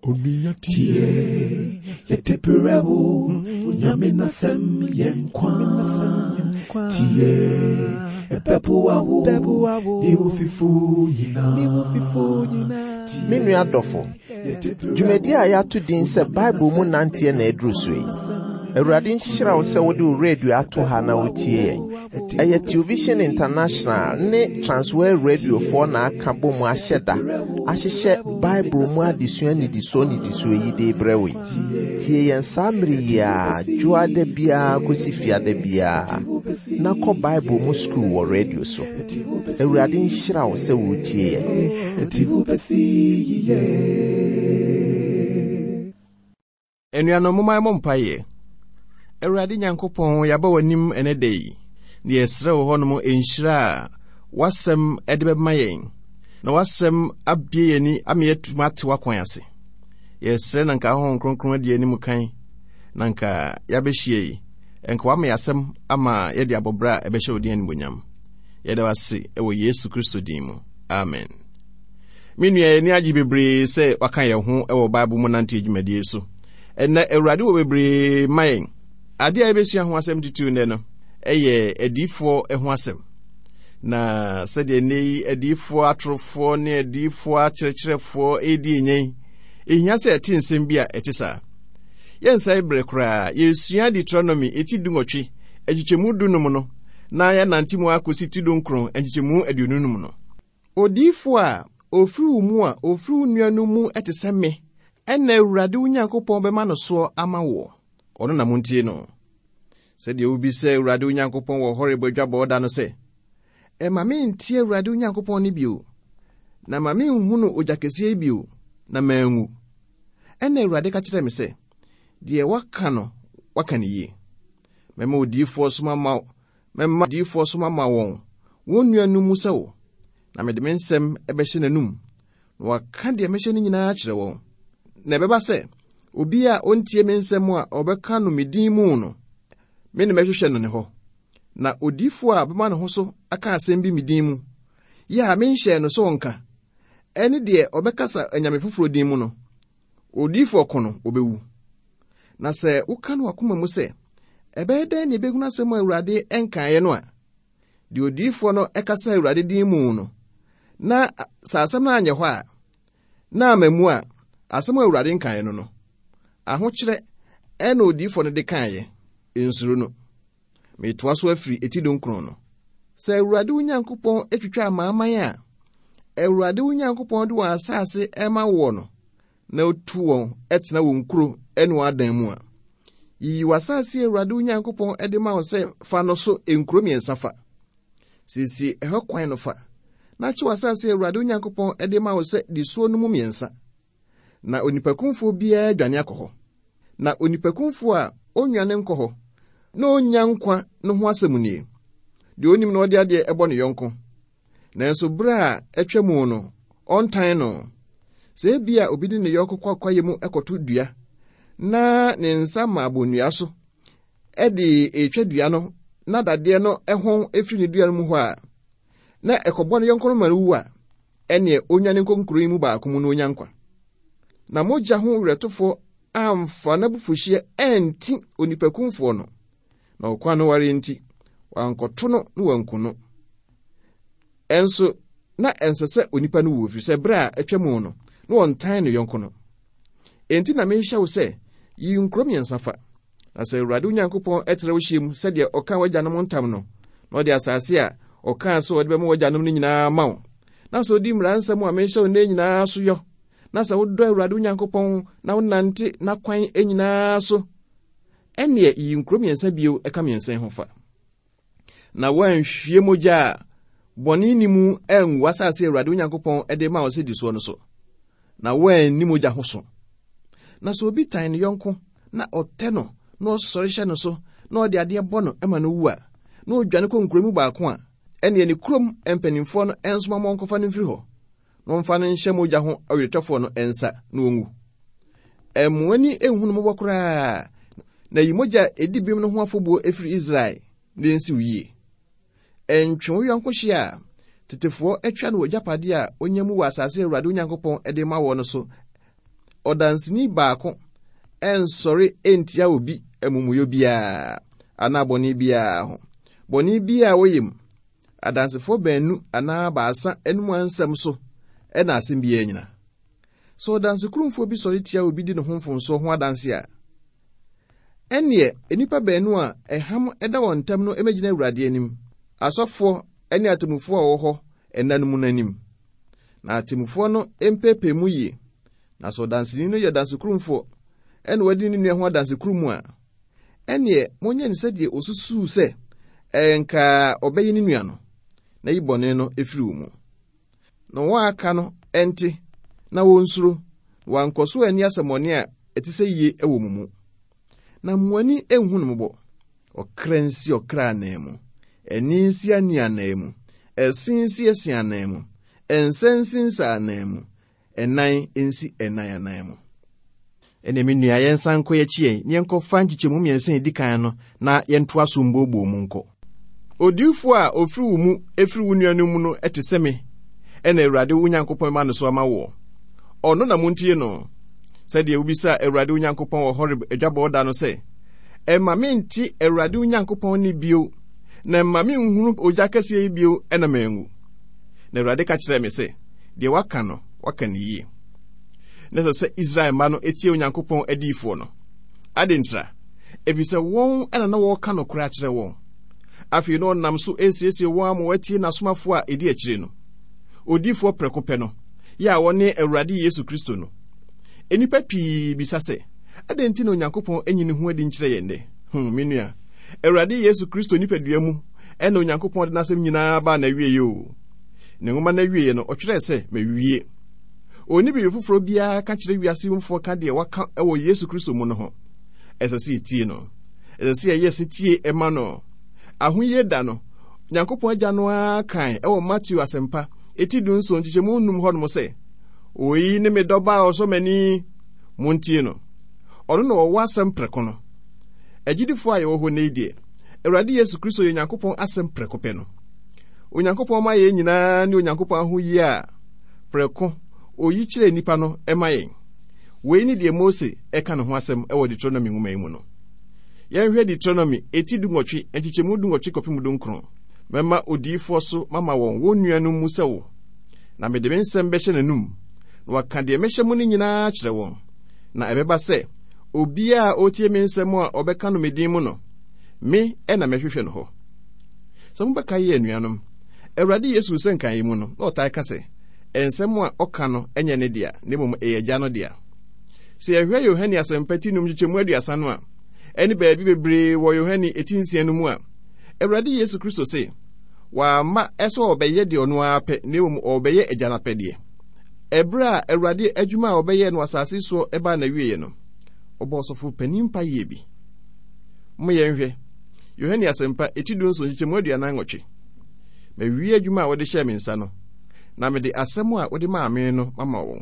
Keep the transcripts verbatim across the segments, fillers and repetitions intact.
Tie Yetipirewo Nyamina sem yenkwa Tie Epepuawo Iwufifu yina Minu adofo Jumedi a yatu din se Bible mu nantie na edru so yi Awurade nhyira wo se wode radio ato ha na wotie eye Television International ne Transworld Radio for na aka bom ahyeda ahyehye Bible mu adesua ni diso ni diso yi de brewe tie yen samri ya juade bia kosifia de bia na ko Bible mu school wo radio so Awurade nhyira wo se wotie Enuano mumai mompaye Awurade Nyankopɔn yaba wanim ene dei ne yesre wo honom enhyira wasem edebema yen na wasem abie yeni ameyetumate wakwan ase yesre nanka ho kronkron de anim kan nanka yabehie enka wame yasem ama yede abobra ebehye odi anibonyam yede wase ewo Yesu Kristo din mu amen. Minua ni agi bebre se wakan ye ho ewo Bible mu nante adwumadie so enna Awurade wo bebre mayen ade a ebesua ho asem titu ne no eye edifo eho asem na sede nei edifo atrofo ne edifo akyerkyerefo edi enyen ehia se eti nsem bia etisa yensa ibre kra yesua Deuteronomy eti dungotwe agichemu dunum no na ya nantimu akosi tidonkron agichemu adununum no odifo a ofru mu a ofru nuanu mu etisa me enna Awurade Onyankopɔn bema no so ama wo ono na muntie no said you be say Awurade Onyankopɔn wo horrible dwabo da no se e ma me ntie Awurade Onyankopɔn ni bio na ma me nhunu ojakese bio na manwu enna Awurade ka kire me se de waka no waka ne yi mema odifo soma ma mema odifo soma ma won won nuanu mu se wo na me de me nsem ebehye nanum na waka de me hye ne nyina kire won na beba se obi a ontie me nsem a obeka no medin mu no me ne mehwehwe no ne ho na odifo a bema ne ho so aka asem bi medin mu ya me nhye no so wonka ene de obekasa anyame foforo din mu no odifo kono obewu na se uka no wakoma mu se ebede ne beguna asem Awurade enkae no a de odifo no ekasa Awurade din mu no na sa asem na anye ho a na amamu a asem Awurade enkae no no ahokyere ena odifo no de kae ensuru no metwa so afiri etidonkron no se Awurade Onyankopɔn etwitwa amaaman a Awurade Onyankopɔn de wa asase ema wo no na otu won etena won kuro enu adan mu a yi wasase Awurade Onyankopɔn ede ma wo se fa no so enkuro miensa fa sisi eho kwan no fa na chi wasase Awurade Onyankopɔn ede ma wo se di so no mu miensa na onipakunfo bia dwane akoho na onipakunfo a onwane nkoho na onyankwa no ho asemunie de onim na ode ade ebo ne yonko na enso bra etwemu no ontan no se bia obidi ne yonko kwakwaye mu ekoto dua na ne nsa ma abonua so ede etwa dua no na dade no ehon efiri ne dua no mu ho a na ekobo ne yonko no maru a ene onwane nkonkuro yi mu ba akomu no onyankwa na moja ho retofo amfa na bufuhie enti onipakunfo no na okwa no ware enti wankoto no no wankuno enso na ensese onipa no wo fi se bra atwemu no no ontan no yonko no enti na me hye wo se yi nkrom yensafa na se Awurade Onyankopɔn etere wo hyem se de oka wajanom ntam no na ode asase a oka so ode be mo wajanom no nyina mawo na so di mra nsam a me hye wo ne nyina so yo na sa wodɔ Awurade Onyankopɔn na wonante na kwan enyina so ene yi nkrom yensa bio eka miensen ho fa na wanhwie moja bɔne ni mu enwa asase Awurade Onyankopɔn ede ma wo se di so no so na wan ni moja ho so na so obi tan ne yonko na ɔtɛ no na ɔsɔre hye no so na ɔde ade bɔ no ema no wu a na odwane kɔ nkromu baako a ene ne krom empanimfo no ensoma monkofa no mfiri hɔ no mfa no nhyɛ moja ho awetwafo no ensa na ongu emwani ehunu mo bokora na yi moja edibim no ho afobuo efiri Israel ne nsi wiye entwe yonko hye a tetefo atwa no wajapade a onyamu wa asase Awurade Onyankopɔn ede ma wo no so ɔdanseni baako ensɔre entia obi amumuyo biara ana bɔne biara ho. Bɔne biara woyem adansefo baanu ana baasa enum ansɛm so ɛna asɛm biara nyina. So ɔdanse kurumfo bi sɔre tia obi di ne ho mfonso ho adanse a ɛneɛ enipa baanu a ɛham ɛda wɔn ntam no emegyina Awurade anim. Asɔfo ɛne atemufo a wɔwɔ hɔ ɛnanom n'anim. Na atemufo no empepe mu yie. Na so danseni no yɛ danse kurumfo ɛna wadi ne nua ho adanse kurumu a ɛneɛ monye ne sɛdeɛ osusu sɛ ɛnka ɔbɛyɛ ne nua no na yibɔne no efiri mu. Na wɔn aka no ɛnte na wɔnsuro wankɔso ani asɛmɔne a ɛte sɛ yie ɛwɔ mu mu. Na muani enhu no mbɔ ɔkra nsi ɔkra anaamu ɛni nsi ani anaamu ɛsinsi esi anaamu ɛnsensi nsa anaamu ɛnan nsi ɛnan anaamu. Ɛna me nua yɛnsan kɔ yɛkyi yɛn yɛnkɔ fa nkyekyɛmu mmiɛnsa edi kan no na yɛntoa so mbɔbɔ mu nkɔ. Odiifo a ofiri wo mu efiri wo nua no mu no ɛte sɛ me ɛna Awurade wo Nyankopɔn ma no so ama wo. Ɔno na muntie no sɛdeɛ wobisa Awurade wo Nyankopɔn wɔ Horeb adwabɔ da no sɛ ɛma me nti Awurade wo Nyankopɔn ni bio na ɛma me nhunu ogya kɛseɛ yi bio ɛna mangu. Na Awurade ka kyerɛ me sɛ deɛ waka no waka ne yie. Na sɛ Israel ma no etie wo Nyankopɔn adiifo no adentra efisɛ wɔn ɛna na wɔka no kora kyerɛ wɔn. Afei no nam so esiesie wɔn ama watie n'asomafo a edi akyire no. Odiifo prɛko pɛ no ya wɔne Awurade Yesu Kristo no. Enipa pii bisa sɛ adɛn nti na Onyankopɔn enyi ne ho adi nkyerɛ yɛn de. Hm menua Awurade Yesu Kristo nipadua mu ɛna Onyankopɔn de n'asɛm nyinaa ba na wie yo. Ne ngoma na wie no ɔtwerɛ sɛ mawie. Oni bi foforo bia ka kyerɛ wiase mfo ka de waka ɛwɔ Yesu Kristo mu no ho. Ɛsɛ sɛ tie no. Ɛsɛ sɛ yɛ sɛ tie ɛma no. Ahoyɛ da no Nyankopɔn agya no akan ɛwɔ Matthew asɛmpa eti du nso nkyekyɛmu num hɔ no mo sɛ oyi ne me dɔba a ɔsɔ mani montie no. Ɔno na ɔwɔ asɛm prɛko no. Agyidifo a yɛwɔ hɔ ne die Awurade Yesu Kristo yɛ Nyankopɔn asɛm prɛko pɛ no. Onyankopɔn ma yɛ nyinaa ne Onyankopɔn ahoyɛ a prɛko oyi kyerɛ nipa no ɛma yɛn. Wei ne deɛ Mose ɛka ne ho asɛm ɛwɔ Deuteronomy nwoma yi mu no. Yɛnhwɛ Deuteronomy eti du nwɔtwe nkyekyɛmu du nwɔtwe kɔpem du nkron. Mɛma odiifo so mama wɔn wɔn nuanom mu sɛ wo. Na mede me nsɛm bɛhyɛ n'anum. Na waka deɛ mehyɛ mu no nyinaa kyerɛ wɔn. Na ɛbɛba sɛ obiara a otie me nsɛm a ɔbɛka no me din mu no me ɛna mɛhwehwɛ no hɔ. Sɛ mobɛka yɛ anuanom Awurade Yesu sɛ nkan yi mu no na ɔtae ka sɛ ensɛm a ɔka no ɛnyɛ ne dea ne mmom ɛyɛ Agya no dea. Sɛ yɛhwɛ Yohane asɛmpati num nkyekyɛmu aduasa no a ɛne baabi bebree wɔ Yohane eti nsia no mu a Awurade Yesu Kristo se wama ɛsɛ ɔbɛyɛ deɛ ɔno ara pɛ ne mmom ɔbɛyɛ Agya no apɛdeɛ. Ɛbrɛ a Awurade adwuma a ɔbɛyɛ no asase so ɛba na wie no ɔbɔ ɔsɔfo panin pa yie bi. Mo yɛnhwɛ Yohane asɛmpa eti du nso nkyekyɛmu aduanan nwɔtwe. Mawie adwuma a wɔde hyɛ me nsa no na mede asɛm a wɔde maa me no mama wɔn.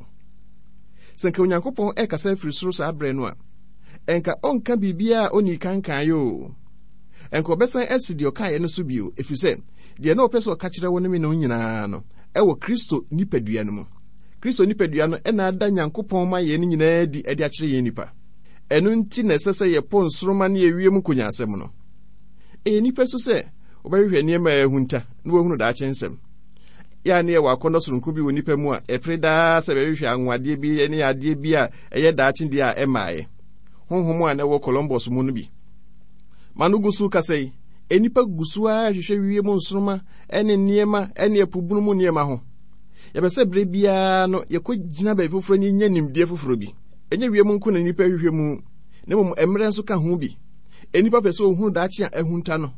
Sɛ nka Onyankopɔn ɛkasa firi soro saa abrɛ no a ɛnka ɔnka biribiara a ɔni kankan yo. Ɛnka ɔbɛsan asi deɛ ɔkaeɛ no so bio ɛfiri sɛ deɛ na ɔpɛ sɛ ɔka kyerɛ wo no me no nyinaa no ɛwɔ Kristo nipadua no mu. Kristo nipadua no ɛna ada Nyankopɔn ma yɛn nyinaa di ɛde akyerɛ yɛn nipa. Ɛno nti na ɛsɛ sɛ yɛpɔ nsoroma ne yɛwie mu konya asɛm no. Ɛyɛ nipa so sɛ ɔbɛhwehwɛ nneɛma a ɛhunta na wɔhunu daakye nsɛm. Ya ne yɛwɔ akɔnnɔ soronko bi wɔ nipa mu a ɛpere daa sɛ bɛhwehwɛ anwadeɛ bi ne adeɛ bi a ɛyɛ daakye deɛ a ɛmaeɛ. Honhom a na ɛwɔ Columbus mu no bi. Ma no gu so kasa yi enipa gu so a hwehwɛ wie mu nsoroma ɛne nneɛma ɛne apubunu mu nneɛma ho. Yɛbɛsɛ bere biara no yɛkɔ gyina baabi foforo ne nya nimdeɛ foforo bi. Ɛnyɛ wie mu nko na nipa hwehwɛ mu ne mmom mmerɛ nso ka ho bi. Enipa pɛ sɛ ohunu daakye a ɛhunta no.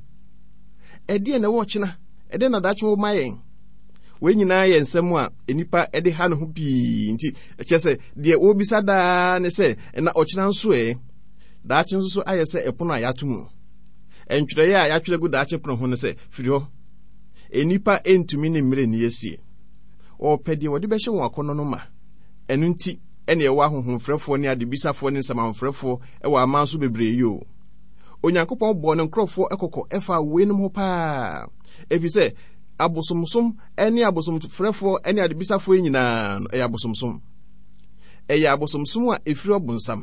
Ɛdeɛ na wɔkyena ɛdeɛ na daakye wo ma yɛn. We nyinaa yɛ nsɛm a enipa ɛde ha ne ho pii nti ɛkyɛ sɛ deɛ wobisa daa ne sɛ na ɔkyena nso ɛ daakye nso so ayɛ sɛ ɛpono a yɛato mu. Ɛntwerɛeɛ a yɛatwerɛ gu daakye pono ho ne sɛ firi hɔ enipa entumi ne mmerɛ ni yɛsie. Ɔpɛ deɛ wɔde bɛhyɛ wɔn akɔnnɔ no ma. Ɛno nti ɛne ɛwɔ ahohomfrɛfoɔ ne adebisafoɔ ne nsamamfrɛfoɔ ɛwɔ aman so bebree yi o. Onyankopɔn bɔ ne nkurɔfoɔ ɛkɔkɔ ɛfa weinom ho paa. Ɛfiri sɛ abosomsom ɛne abosomfrɛfoɔ ɛne adebisafoɔ nyinaa no ɛyɛ abosomsom. ɛyɛ abosomsom a efiri ɔbonsam.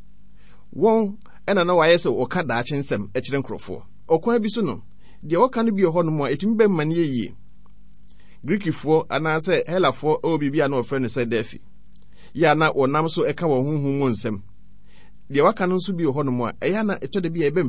Wɔn ɛna na wayɛ sɛ wɔka daakye nsɛm ɛkyerɛ nkurɔfoɔ. Ɔkwan bi so no, deɛ wɔka no bi wɔ hɔ no mu a etumi bɛmma ne yie. Grikifoɔ anaasɛ Helafoɔ ɛwɔ biribi a na wɔfrɛ no sɛ Delphi. Yɛ na wɔnam so ɛka wɔn honhom mu nsɛm. Deɛ waka no nso bi wɔ hɔ no mu a ɛyɛ na ɛtɔ da bi a ɛbɛm.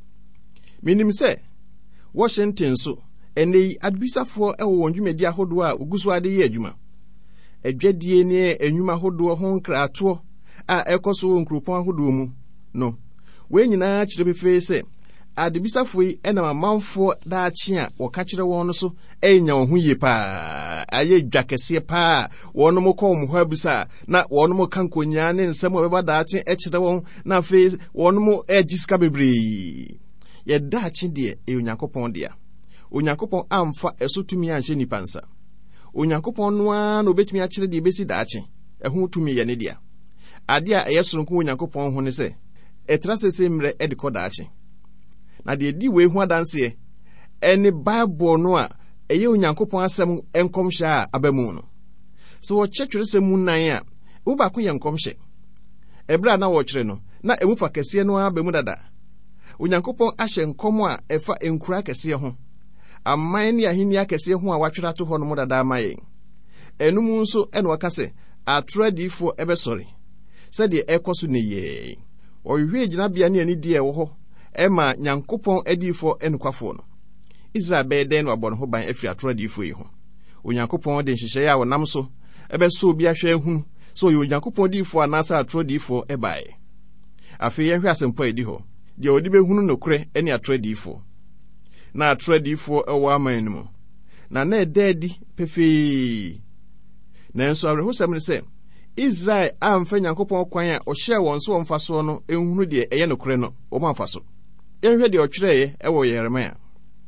Minim sɛ Washington so ɛnɛ yi adebisafoɔ ɛwɔ wɔn dwumadi ahodoɔ a ogu so ade yɛ adwuma. Adwadie ne enwuma ahodoɔ ho nkratoɔ a ɛkɔ so wɔ nkuropɔn ahodoɔ mu no. Wɔn nyinaa kyerɛ pefee sɛ adebisafoɔ yi ɛnam amanfoɔ daakye a wɔka kyerɛ wɔn no so ɛnya wɔn ho yie paa. Ayɛ dwa kɛseɛ paa. Wɔn mo kɔ wɔn ho abisa na wɔn mo ka nkonyaa ne nsɛm a bɛba daakye ɛkyerɛ wɔn na afei wɔn mo ɛgye sika bebree. Yɛ daakye deɛ ɛyɛ Onyankopɔn dea. Onyankopɔn amfa ɛso tumi anhyɛ nipa nsa. Onyankopɔn noa na obetumi akyerɛ deɛ ebesi daakye. Ɛho tumi yɛ ne dea. Ade a ɛyɛ soronko Onyankopɔn ho ne sɛ ɛtra sese mmerɛ ɛde kɔ daakye. Na deɛ di wei ho adanseɛ ɛne Bible no a ɛyɛ Onyankopɔn asɛm nkɔmhyɛ a aba mu no. So wɔkyerɛ twerɛsɛm mu nan a wo baako yɛ nkɔmhyɛ. Ɛbrɛ a na wɔkyerɛ no na emu fa kɛseɛ no aba mu dada. Onyankopɔn ahyɛ nkɔm a ɛfa nkura kɛseɛ ho. Aman ne ahenni akɛseɛ ho a watwerɛ ato hɔ no mu dada ama yɛn. Ɛnum nso ɛna wɔka sɛ atoro adiifoɔ ɛbɛsɔre. Sɛdeɛ ɛkɔ so ne yɛ. Ɔhwehwɛ gyinabea ne ani die ɛwɔ hɔ ɛma Nyankopɔn adiifoɔ ɛnokwafoɔ no. Israel bɛyɛ dɛn na wabɔ ne ho ban afiri atoro adiifoɔ yi ho. Onyankopɔn de nhyehyɛeɛ a wɔnam so ɛbɛsɔ obi ahwɛ ahunu sɛ ɔyɛ Onyankopɔn adiifoɔ anaasɛ atoro adiifoɔ ɛbaeɛ. Afei yɛnhwɛ asɛmpa a ɛdi hɔ. Deɛ ɔde bɛhunu nokorɛ ɛne atoro adiifoɔ. Na atoro adiifoɔ ɛwɔ aman no mu. Na na ɛda adi pefee. Nanso awerɛhosɛm ne sɛ Israel amfa Nyankopɔn kwan a ɔhyɛɛ wɔn so wɔmfa so no ehunu deɛ ɛyɛ nokorɛ no wɔn amfa so. Yɛnhwɛ deɛ ɔtwerɛeɛ ɛwɔ Yeremia.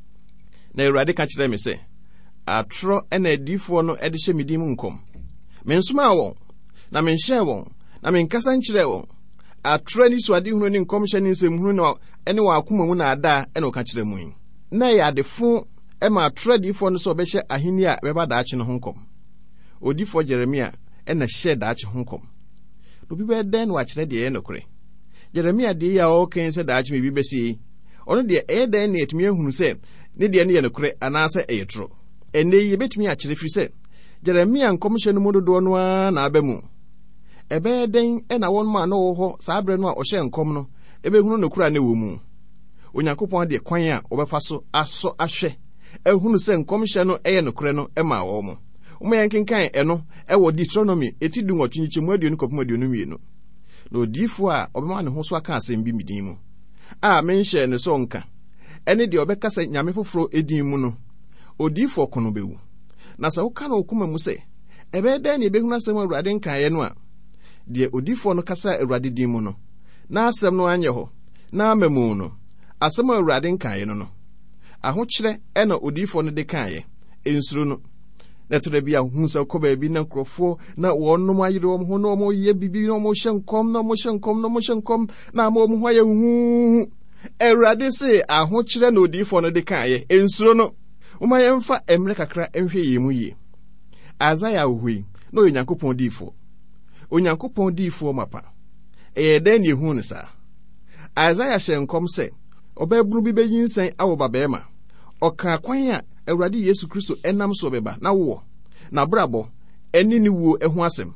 Na Awurade ka kyerɛ me sɛ atoro ɛna adiifoɔ no ɛde hyɛ me din mu nkɔm. Mensomaa wɔn na menhyɛɛ wɔn na menkasa nkyerɛɛ wɔn. Atoro ni so ade hunu ne nkɔmhyɛ ne nsɛm hunu na ɛne wɔ akoma mu na ada ɛna ɔka kyerɛ mu yi. Na yɛ adefo ɛma atoro adiifoɔ no sɛ ɔbɛhyɛ ahenni a bɛba daakye no ho nkɔm. Odiifoɔ Jeremia ɛna hyɛ daakye ho nkɔm. Obi bɛyɛ dɛn na wakyerɛ deɛ ɛyɛ nokorɛ. Jeremia deɛ yi a ɔkɛn sɛ daakye me bi bɛsie. Ɔno deɛ ɛyɛ dɛn na yɛtumi ahunu sɛ ne deɛ ne yɛ nokorɛ anaasɛ ɛyɛ toro. Ɛnɛ yi yɛbɛtumi akyerɛ firi sɛ Jeremia nkɔmhyɛ no mu dodoɔ no ara na aba mu. Ɛbɛyɛ dɛn ɛna wɔn ma na wɔ hɔ saa berɛ no a ɔhyɛ nkɔm no ɛbɛhunu nokorɛ a ne wɔ mu. Onyankopɔn de kwan a wɔbɛfa so asɔ ahwɛ ɛhunu sɛ nkɔmhyɛ no ɛyɛ nokorɛ no ɛma wɔn mo. Uma yɛn kenkan ɛno ɛwɔ Deuteronomy eti du nwɔtwe nkyɛmu aduonu kɔpem aduonu mmienu. Na odiifo a ɔbɛma ne ho so aka asɛm bi midin mu a menhyɛ ne sɛ ɔnka ɛne deɛ ɔbɛkasa nyame foforo edin mu no odiifo ɔko no bɛwu. Na sɛ woka no okoma mu sɛ ɛbɛyɛ dɛn na ebɛhunu asɛm a Awurade nkaeɛ no a deɛ odiifo no kasa Awurade din mu no na asɛm no anyɛ hɔ na amamu no asɛm a Awurade nkaeɛ no no ahokyerɛ ɛna odiifo no de kaeɛ ensuro no. Na tore bi a hu sɛ kɔ baabi na nkurɔfoɔ na wɔnom ayere wɔn ho na wɔn yɛ bibi na wɔn hyɛ nkɔm na wɔn hyɛ nkɔm na wɔn hyɛ nkɔm na wɔn ho ayɛ huhu. Awurade se ahokyerɛ na odiifo no de kaeɛ ensuro no. Uma yɛmfa emre kakra enhwɛ yɛ mu yie. Asaia ohui na Onyankopɔn diifo. Onyankopɔn diifo mapa. Ɛyɛ dɛn ne hu ne saa. Asaia hyɛ nkɔm sɛ ɔbɛbunu bi bɛyinsan awɔ babaɛma. Ɔka kwan a Awurade Yesu Kristo ɛnam so bɛba na wo na brabɔ ɛne ne wuo ɛho asɛm.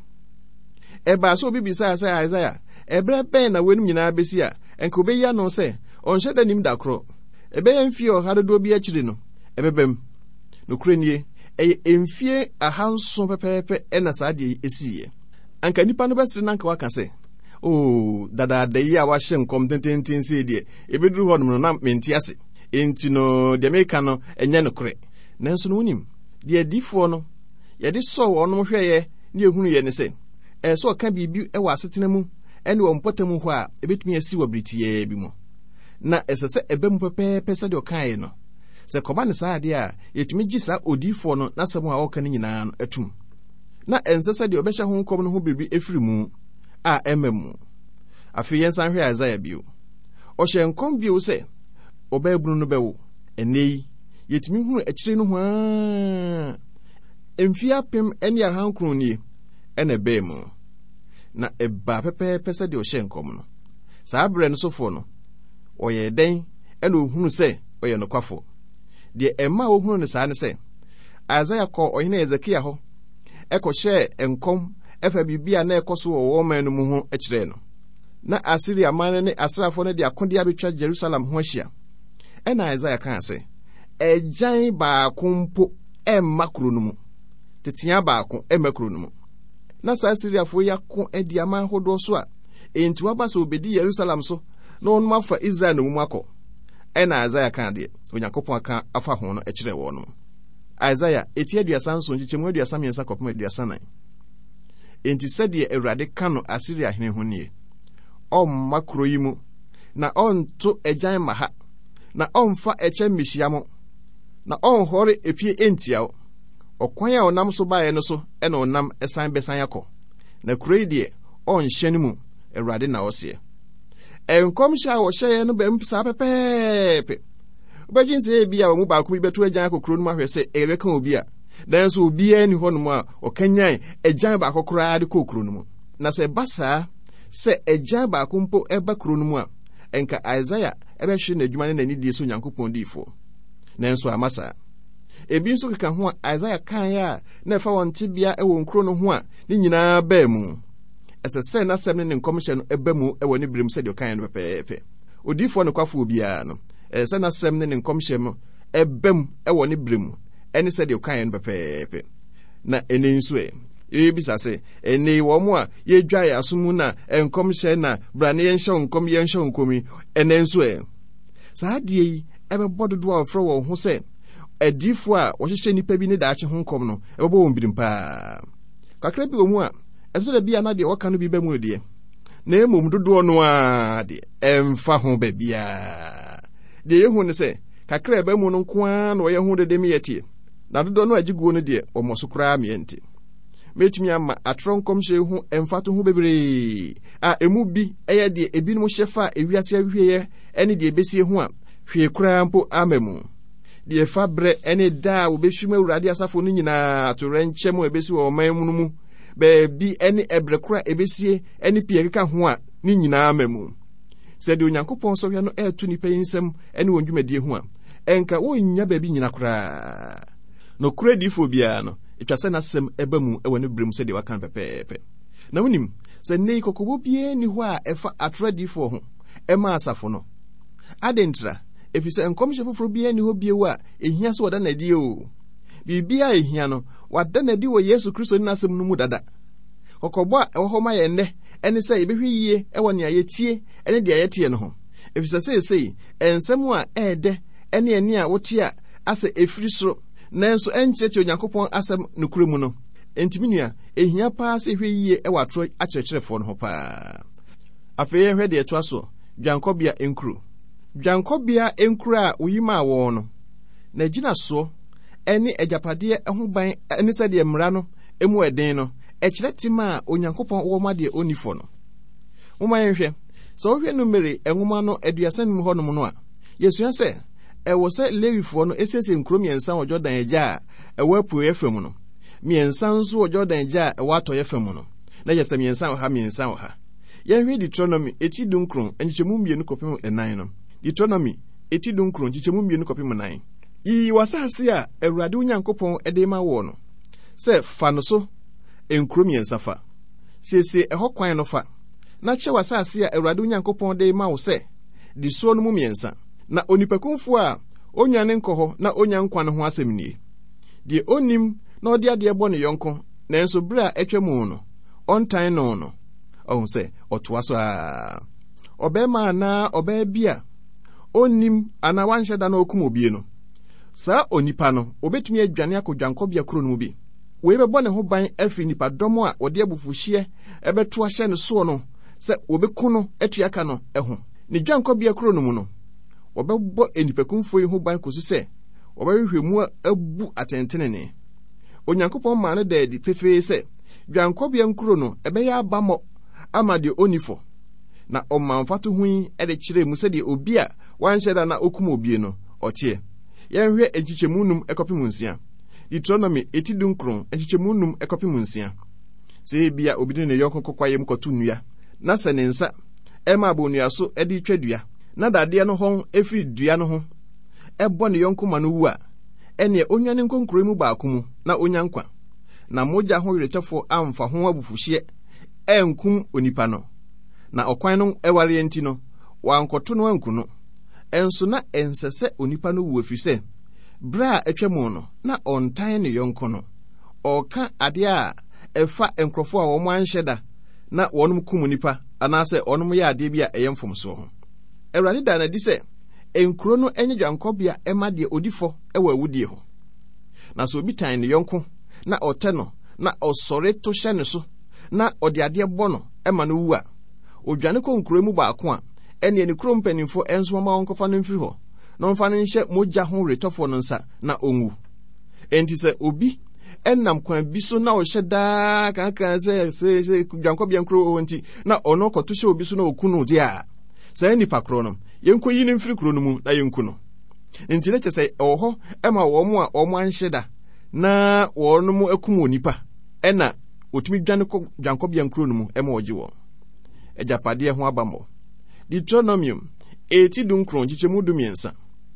Ɛba so obi bisa sɛ Asaia ɛbrɛ bɛn na wɔnum nyinaa besi a enka obeyi ano sɛ ɔnhyɛ da nim da koro. Ɛbɛyɛ mfie ɔha dodo bi akyiri no ɛbɛbɛm. No kurenie ɛyɛ mfie ahanso pɛpɛɛpɛ ɛna saa de esiye. Anka nipa no bɛsere nanka waka sɛ oh dada da yi a wahyɛ nkɔm tententen sɛ deɛ ebeduru hɔ no na menti ase. Enti no de meka no enye nokore. Nanso no wonim de adifoɔ no yɛde sɔ wɔn hwɛyɛ ne ehunu yɛ ne sɛ ɛsɛ ɔka biribi ɛwɔ asetena mu ɛne wɔ mpɔtam hɔ a ebetumi asi wɔ britiɛ bi mu. Na ɛsɛ sɛ ɛbɛ mu pɛpɛɛpɛ sɛ de ɔkae no sɛ kɔba ne saa ade a yɛtumi gye saa odifoɔ no na sɛm a ɔka ne nyinaa no atum. Na ɛnsɛ sɛ de ɔbɛhyɛ ho nkɔm no ho biribi efiri mu a ɛmɛ mu. Afei yɛn san hwɛ Asaia bio. Ɔhyɛ nkɔm bio sɛ ɔbɛbunu no bɛwo. Ɛnɛ yi yɛtumi hunu akyire no ho a mfie apem ɛne ahankron nie ɛna bɛɛ mu. na eba pepepe se de o hye nkom no saa bre no sofo no oye den ene ohunu se oye no kwafo de emma ohunu ne saa ne se Isaiah ko ohene Ezekiel ho eko hye enkom efa bibia na ekoso wo man no mu ho e kire no na Asiria man ne asrafo ne de akode abetwa Jerusalem ho ahia ena Isaiah kan se ejan ba kumpo emma kuro no mu tetia ba ko emma kuro no mu na sa Asiria fo yakko edi aman hodo so a enti waba so obedi Jerusalem so na onuma fa Israel no mu akọ ena Isaiah kan de Onyankopon aka afa ho no e kire wo no Isaiah eti aduasa nso nchichemu aduasa miensa kopem aduasa nan enti sede Awurade ka no Asiria hene ho nie omma kuro yi mu na onto ejan maha na omfa eche mishiamo na onhore epie entiao okwan a onam so bae no so e na onam esan besan yakọ na kuro yi de onhyene mu Awurade na ose enkom sha wo hye no bem sa pepepe obegin se bia wo mu ba ko bi beto ejan akokro no mahwese ebe kan obi a dan so obi ani ho no mu a okanyan ejan ba akokro ade kokro no mu na se basa se ejan ba akompo eba kro no mu a enka Isaiah ebe hwe na adwuma ne nani die so Nyankopon difo nanso amasa ebi nso keka ho a Isaiah kan ya na fa won tibia e won kro no ho a ni nyina ba mu ese se na sem ne nkomhye no eba mu e woni birim se de kan no pepepe odifo no kwafo obi a no ese na sem ne nkomhye no ebam e woni birim ene se de kan no pepepe na ene nso e ebisa se ene wo mu a ye dwa ya asomu na enkomhye na brane ye nhye nkom ye nhye nkomi ene nso e saa de yi ebe bododo a ofro wo ho se adifo a wo hyehye nipa bi ne daache ho nkom no ebe bo won birim pa kakra bi wo mu a eso da bia na de waka no bi ba mu de na emom dodo no a de emfa ho ba bia de ye hu ne se kakra ba mu no nko a na wo ye hu de dem yetie na dodo no agiguo no de o moso kra mienti metumi ama atronkom hye hu emfato hu bebre a emu bi eye de ebinom hyefa ewiase ahwieye ene de ebesie hu a hwe kra mpo amamu de fabre ene da wo behwima Awurade asafo no nyina atorenchem ebesi wo man mu no mu be bi ene ebrekura ebesie ene pie keka ho a ni nyina amamu se de Onyankopon so hwe no etu nipa yinsem ene wondwumadie hu a enka wo nya ba bi nyina kra no kura difo bia no etwase na sem eba mu e woni brem se de wakan pepepe na wonim se nei kokobo bie ni ho a efa atradifo ho e ma asafo no adentra efise enkomhye foforo bie ni ho bie wa ehia so wada na die o bibia ehia no wada na die wo Yesu Kristo ni nasem no mu dada kokobo a ewo ho ma ye nne ene se ebehwe yie e woni ayetie ene de ayetie no ho efise se se ensem a ede ene ene a wote a ase efiri soro nanso encheche Onyankopon asem nukure mu no entiminua ehia pa se hwe yie e watro akyerkyerefo no ho pa afeye hwe de eto aso dwankobia enkuru dwankobia enkuru a uyima wo no na gina so ene ejapade ho ban ene se de mmra no emu eden no ekyerɛtima a Onyankopon wo ma de onifo no momaye hwe so hwe no mere enwoma no aduasa nim ho no no a yesua se ewo se Lewifo no esese nkro miensa wo Jordan agya a ewo apu efem no miensa nso wo Jordan agya a ewo ato efem no na yesa miensa wo ha miensa wo ha ye hwe Deuteronomy eti dunkron enchichemu mienu kopem enan no Deuteronomy eti dunkron enchichemu mienu kopem nine yi wasase a Awurade Onyankopon ede ma wo no se fa no so enkro miensa fa sese eho kwan no fa na che wasase a Awurade Onyankopon de ma wo se di so no mu miensa na onipakunfo a onwane nkoho na onyankwa no ho asem nie de onim na odi ade bo ne yonko na enso bra etwemu no ontan no no ohun se otoa so a obema na oba bia onim ana wanhye da na okum obie no sa onipa no obetumi adwane akodwanko bia kro no bi we bebo ne ho ban afi nipa domo a odi abufuhye ebeto ahye ne so no se obeku no atuaka no eho ne dwanko bia kro no mu no obebo enipakunfo yi ho ban kosi se obehwehwemu abu atentenene Onyankopon ma ne da di pefe se dwankobia nkuro no ebeya abamo ama de onifo na omanfato hui ede kire mu se de obi a wanhyeda na okum obie no otie yenhwe enchichemunum ekopimunsia Deuteronomy eti dunkron enchichemunum ekopimunsia Se bia obi ne yonko kokwayem kotu nnua na se ne nsa ema abonua so edi twadua na dade no hon efiri dua no ho ebo ne yonko ma no wu a ene onwane nkonkro mu baako mu na onyankwa na moja ho yeretefo amfa ho abufuhye enkum onipa no na okwan no eware enti no wankoto no anku no enso na ensese onipa no wu afise bra atwemu no na ontan ne yonko no oka ade a efa enkrofo a wo manhyeda na wonum kum nipa anase onum ya ade bia eyemfom so ho Ewurade da na di se enkro no enye dwankobia ema de odifo ewa awudie ho na so obi tan ne yonko na ote no na osore to hye ne so na ode ade bo no ema no wu a odwane ko nkro mu baako a ene ne krom panimfo enso ma wonkofa no mfiri ho na onfa no nhye moja ho retofo no nsa na onwu enti se obi enam kwan bi so na o hyeda kan kan se se se dwankobia nkro onti na ono koto hye obi so na okunu de a se nipa kro no yenko yi ne mfiri kro no mu na yenku no enti ne chese oho ema wo mu a omo anhyeda na wono mu akum onipa ena otumi dwane ko dwankobia nkro no mu ema oje wo ejapade ho abamo Deuteronomium eighty dunkron jichemu du miensa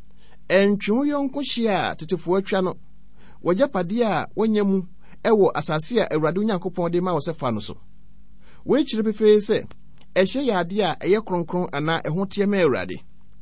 entwe yonko hia tetefo atwa no wajapade a wonyamu ewo asase a Awurade Onyankopɔn de ma wo sefa no so we chire pefe se ehye yade a eye kronkron ana eho tie ma Awurade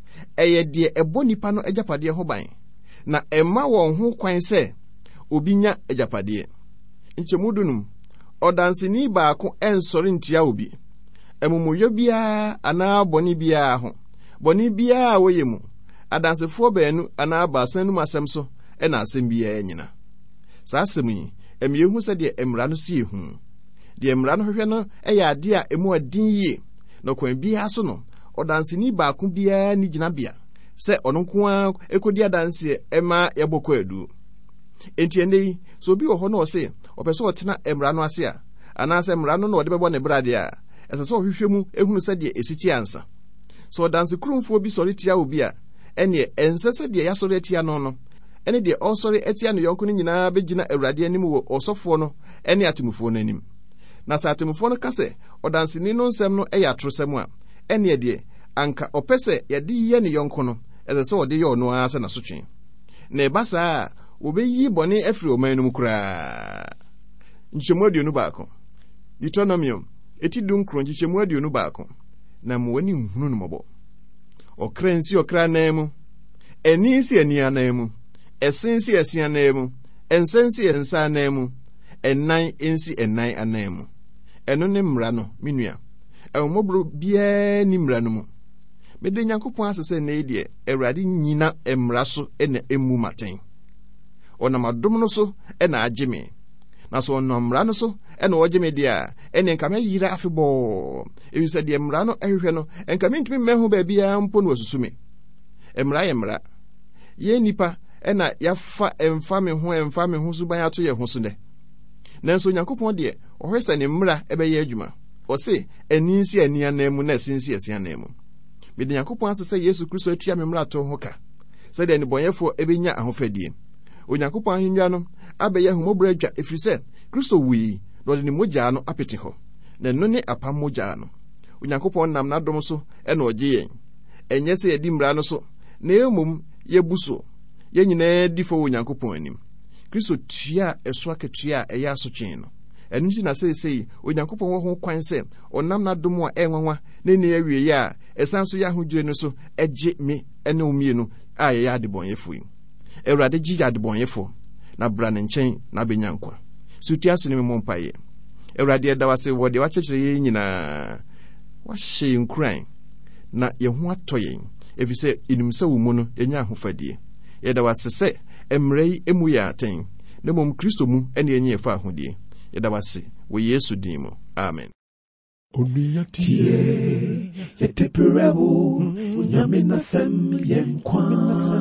eye de ebo nipa no ejapade ho ban na emma won ho kwan se obinya ejapade nchemu dunum odanseni baako ensori ntia obi emumuyo bia ana boni bia ho boni bia woyemu adansefo baanu ana baasanu masem so ena asem bia nyina saa asem yi emyehu se de emra no sie hu de emra no hwehwe no eya ade a emu adin yie no kwan bia so no odanseni baako bia ni gina bia se ono nko a ekodi adanse ema yebokọ adu enti ende so obi wo ho no se opeso otena emra no ase a ana se emra no no de bebo ne brade a ese so hwehwe mu ehunu se de esiti ansa so danse krumfo bi sori tia obi a ene ensese de ya sori tia no no ene de osori etia no yonko ni nyina begina Awurade anim wo osofo no ene atemufo no anim na sa atemufo no kase odanse ni no nsem no eya trosem a ene de anka opese ye de ye ne yonko no ese so de ye ono asa na sotwe na ebasa obeyi bone afri omanum kura nchemu aduonu baako Deuteronomium eti dunkron nchemu aduonu baako na mwani nhunu no mobo okrensi okra naemu enisi eni anaemu esensi esi anaemu ensensi ensa anaemu ennan ensi ennan anaemu eno ne mmra no menua ewomobro bia ni mmra no mu mede Nyankopɔn asese na edie Awurade nyina mmra so ena emu maten ona madom no so ena ageme na so ona mmra no so ena ogeme dia ene nkame yira afebo ewi se de mmra no ehwehwe no nkame ntumi mehu ba bia mpo no asusume mmra ye mmra ye nipa ena yafa emfa me ho emfa me ho suban ato ye ho so ne nanso Nyankopɔn de ohwese ne mmra ebe ye adwuma o se eninsi ania na emu na sinsi asia na emu me de Nyankopɔn asese Yesu Kristo atua me mmra to ho ka se de ne bonyefo ebenya ahofadie Onyankopɔn ahennwa no abeye humobra adwa efrise Kristo wi do de ne mogya no apete ho na no ne apam mogya no Onyankopɔn nam na dom so e na ogye yen enye se yedi mmra no so na emum yebuso ye nyina difo Onyankopɔn anim Kristo tua eso aketua eya asotwen no enu nti na se sei Onyankopɔn wo ho kwan se onam na dom a enwanwa na ne awie ya esan so ya hodwire no so egye me ene omie no a ye ya de bonyefo yi Awurade gija de bonyefo na bra ne nchen na benyankwa sutia sene me mompaye Awurade edawase wo de wachechire ye nyina wa hye nkran na ye ho atoyen efise inimsa wo mu no enya ahofadie yedawase se emrei emu ya aten na mom Kristo mu ene enye efa ahodie yedawase wo Yesu din mu amen. Tie yeteperewo nyame nasem yenkwa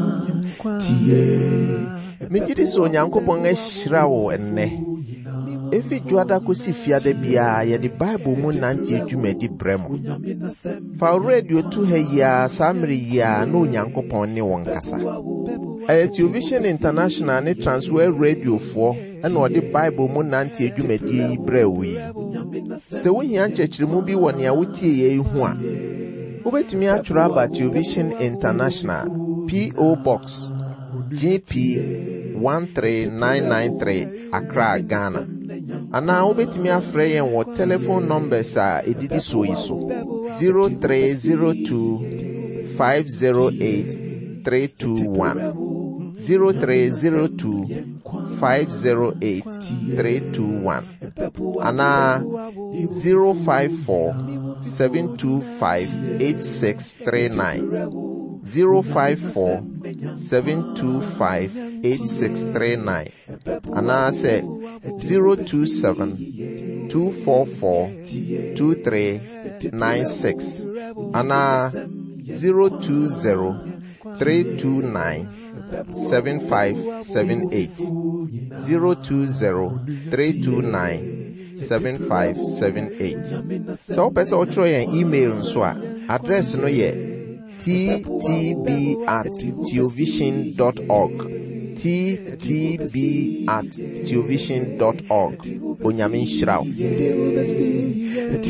tie Mejidi so Nyankopɔn ahyira wo enne efi juada kosi fiade bia ye di Bible mu nante adwumadi bremo fa radio tu ha ya samri ya no Nyankopɔn ne won kasa a Television International ne Transworld Radio fo ena odi Bible mu nante adwumadi brewi se wo hia nkyekiremu bi wɔ ne a wotie ye hu a wobetumi atwura aba Television International P O Box G P one three nine nine three Accra, Ghana. Ana wobetumi afrɛ yɛn wɔ telephone numbers a edidi so yi so zero three zero two five zero eight three two one zero three zero two five zero eight three two one ana zero five four seven two five eight six three nine zero five four seven two five eight six three nine ana say zero two seven two four four two three nine six ana zero two zero three two nine seven five seven eight zero two zero three two nine seven five seven eight. So person o try an email nso a address no ye t t b at television dot org t t b at television dot org. Onyamin Shrao.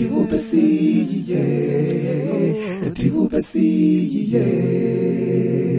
Eti